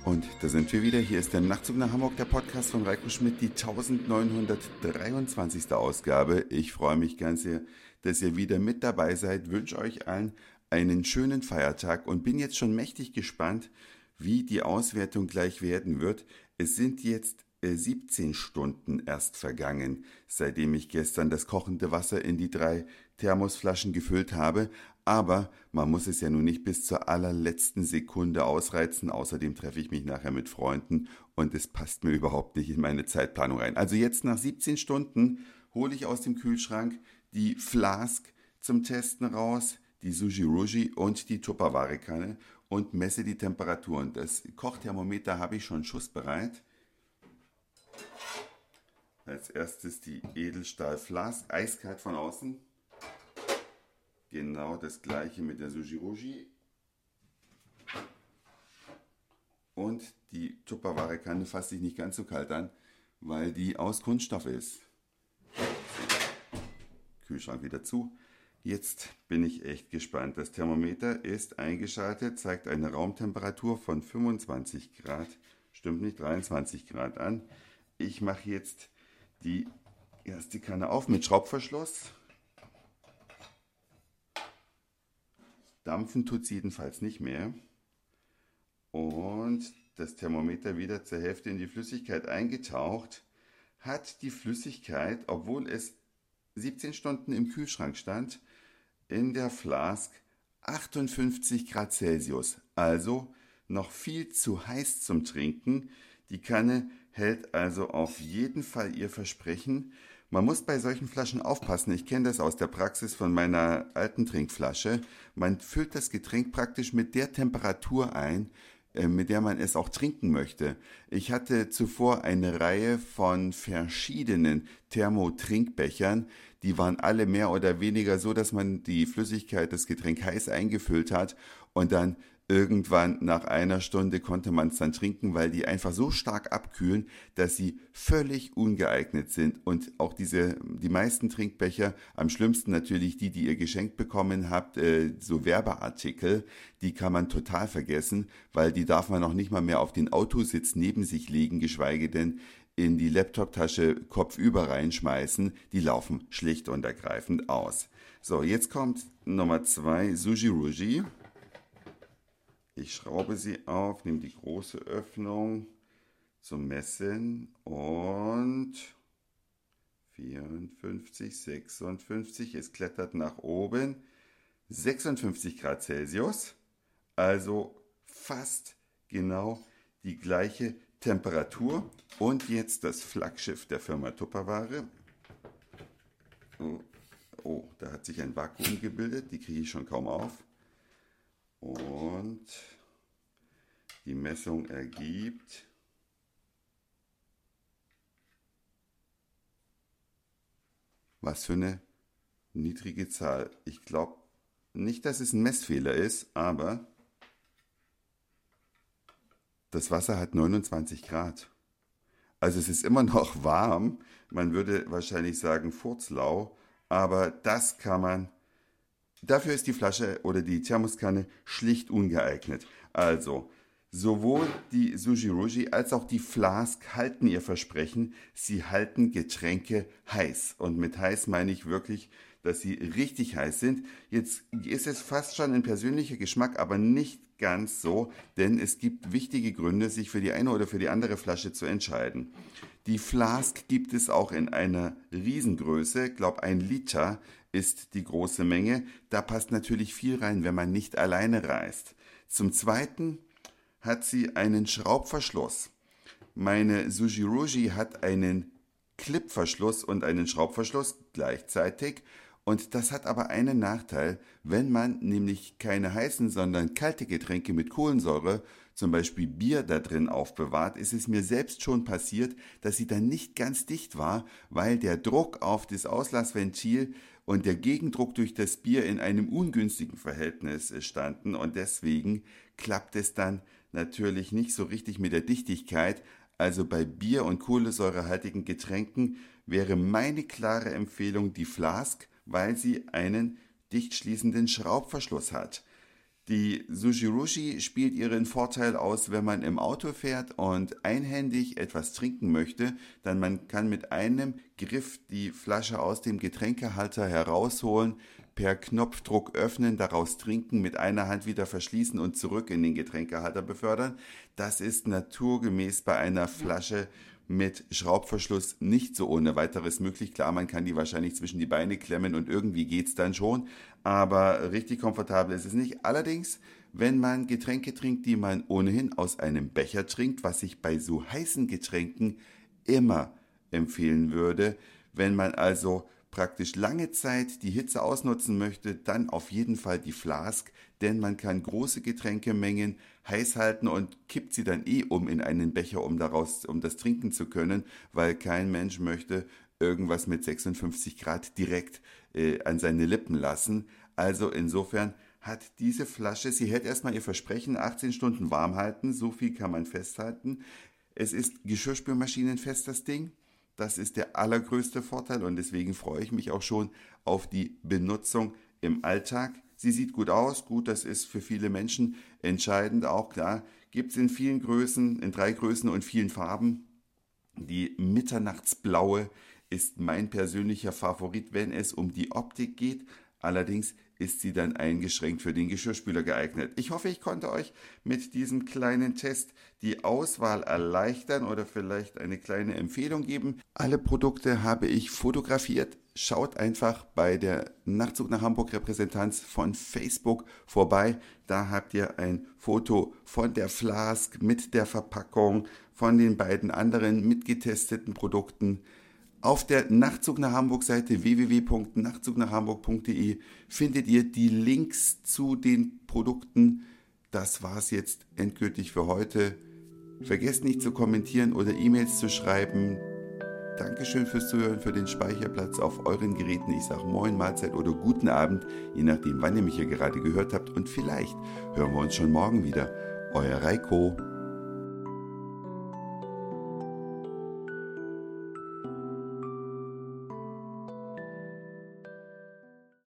Und da sind wir wieder. Hier ist der Nachtzug nach Hamburg, der Podcast von Reiko Schmidt, die 1923. Ausgabe. Ich freue mich ganz sehr, dass ihr wieder mit dabei seid. Wünsche euch allen einen schönen Feiertag und bin jetzt schon mächtig gespannt, wie die Auswertung gleich werden wird. Es sind jetzt 17 Stunden erst vergangen, seitdem ich gestern das kochende Wasser in die 3 Thermosflaschen gefüllt habe. Aber man muss es ja nun nicht bis zur allerletzten Sekunde ausreizen. Außerdem treffe ich mich nachher mit Freunden und es passt mir überhaupt nicht in meine Zeitplanung rein. Also jetzt nach 17 Stunden hole ich aus dem Kühlschrank die Flask zum Testen raus, die Sushi-Rushi und die Tupperware-Kanne und messe die Temperaturen. Das Kochthermometer habe ich schon schussbereit. Als erstes die Edelstahl-Flask, eiskalt von außen. Genau das gleiche mit der Sushi-Rushi. Und die Tupperware-Kanne fasst sich nicht ganz so kalt an, weil die aus Kunststoff ist. Kühlschrank wieder zu. Jetzt bin ich echt gespannt. Das Thermometer ist eingeschaltet, zeigt eine Raumtemperatur von 25 Grad, stimmt nicht, 23 Grad an. Ich mache jetzt die erste Kanne auf mit Schraubverschluss. Dampfen tut es jedenfalls nicht mehr. Und das Thermometer wieder zur Hälfte in die Flüssigkeit eingetaucht, hat die Flüssigkeit, obwohl es 17 Stunden im Kühlschrank stand, in der Flask 58 Grad Celsius. Also noch viel zu heiß zum Trinken. Die Kanne hält also auf jeden Fall ihr Versprechen. Man muss bei solchen Flaschen aufpassen. Ich kenne das aus der Praxis von meiner alten Trinkflasche. Man füllt das Getränk praktisch mit der Temperatur ein, mit der man es auch trinken möchte. Ich hatte zuvor eine Reihe von verschiedenen Thermotrinkbechern. Die waren alle mehr oder weniger so, dass man die Flüssigkeit, das Getränk heiß eingefüllt hat und dann irgendwann nach einer Stunde konnte man es dann trinken, weil die einfach so stark abkühlen, dass sie völlig ungeeignet sind. Und auch die meisten Trinkbecher, am schlimmsten natürlich die ihr geschenkt bekommen habt, so Werbeartikel, die kann man total vergessen, weil die darf man auch nicht mal mehr auf den Autositz neben sich legen, geschweige denn in die Laptoptasche kopfüber reinschmeißen. Die laufen schlicht und ergreifend aus. So, jetzt kommt Nummer 2, Sushi-Rushi. Ich schraube sie auf, nehme die große Öffnung zum Messen und 54, 56, es klettert nach oben, 56 Grad Celsius, also fast genau die gleiche Temperatur. Und jetzt das Flaggschiff der Firma Tupperware. Oh, da hat sich ein Vakuum gebildet, die kriege ich schon kaum auf. Und die Messung ergibt was für eine niedrige Zahl. Ich glaube nicht, dass es ein Messfehler ist, aber das Wasser hat 29 Grad. Also es ist immer noch warm. Man würde wahrscheinlich sagen furzlau, aber das kann man. Dafür ist die Flasche oder die Thermoskanne schlicht ungeeignet. Also, sowohl die Sushi-Rushi als auch die Flask halten ihr Versprechen. Sie halten Getränke heiß. Und mit heiß meine ich wirklich, dass sie richtig heiß sind. Jetzt ist es fast schon ein persönlicher Geschmack, aber nicht ganz so, denn es gibt wichtige Gründe, sich für die eine oder für die andere Flasche zu entscheiden. Die Flask gibt es auch in einer Riesengröße, ich glaube 1 Liter ist die große Menge. Da passt natürlich viel rein, wenn man nicht alleine reist. Zum Zweiten hat sie einen Schraubverschluss. Meine Sushi-Rushi hat einen Clipverschluss und einen Schraubverschluss gleichzeitig. Und das hat aber einen Nachteil, wenn man nämlich keine heißen, sondern kalte Getränke mit Kohlensäure, zum Beispiel Bier, da drin aufbewahrt, ist es mir selbst schon passiert, dass sie dann nicht ganz dicht war, weil der Druck auf das Auslassventil und der Gegendruck durch das Bier in einem ungünstigen Verhältnis standen und deswegen klappt es dann natürlich nicht so richtig mit der Dichtigkeit. Also bei Bier- und kohlensäurehaltigen Getränken wäre meine klare Empfehlung die Flask, weil sie einen dicht schließenden Schraubverschluss hat. Die Sushi-Rushi spielt ihren Vorteil aus, wenn man im Auto fährt und einhändig etwas trinken möchte, dann man kann mit einem Griff die Flasche aus dem Getränkehalter herausholen, per Knopfdruck öffnen, daraus trinken, mit einer Hand wieder verschließen und zurück in den Getränkehalter befördern. Das ist naturgemäß bei einer Flasche mit Schraubverschluss nicht so ohne weiteres möglich. Klar, man kann die wahrscheinlich zwischen die Beine klemmen und irgendwie geht's dann schon, aber richtig komfortabel ist es nicht. Allerdings, wenn man Getränke trinkt, die man ohnehin aus einem Becher trinkt, was ich bei so heißen Getränken immer empfehlen würde, wenn man also praktisch lange Zeit die Hitze ausnutzen möchte, dann auf jeden Fall die Flask, denn man kann große Getränkemengen heiß halten und kippt sie dann um in einen Becher, um das trinken zu können, weil kein Mensch möchte irgendwas mit 56 Grad direkt an seine Lippen lassen. Also insofern hat diese Flasche, sie hält erstmal ihr Versprechen, 18 Stunden warm halten, so viel kann man festhalten. Es ist geschirrspülmaschinenfest, das Ding. Das ist der allergrößte Vorteil und deswegen freue ich mich auch schon auf die Benutzung im Alltag. Sie sieht gut aus, gut, das ist für viele Menschen entscheidend, auch klar. Gibt es in vielen Größen, in 3 Größen und vielen Farben. Die Mitternachtsblaue ist mein persönlicher Favorit, wenn es um die Optik geht. Allerdings ist sie dann eingeschränkt für den Geschirrspüler geeignet. Ich hoffe, ich konnte euch mit diesem kleinen Test die Auswahl erleichtern oder vielleicht eine kleine Empfehlung geben. Alle Produkte habe ich fotografiert. Schaut einfach bei der Nachtzug nach Hamburg Repräsentanz von Facebook vorbei. Da habt ihr ein Foto von der Flask mit der Verpackung, von den beiden anderen mitgetesteten Produkten. Auf der Nachtzug nach Hamburg Seite www.nachtzugnachhamburg.de findet ihr die Links zu den Produkten. Das war's jetzt endgültig für heute. Vergesst nicht zu kommentieren oder E-Mails zu schreiben. Dankeschön fürs Zuhören, für den Speicherplatz auf euren Geräten. Ich sage Moin, Mahlzeit oder guten Abend, je nachdem, wann ihr mich hier gerade gehört habt. Und vielleicht hören wir uns schon morgen wieder. Euer Reiko.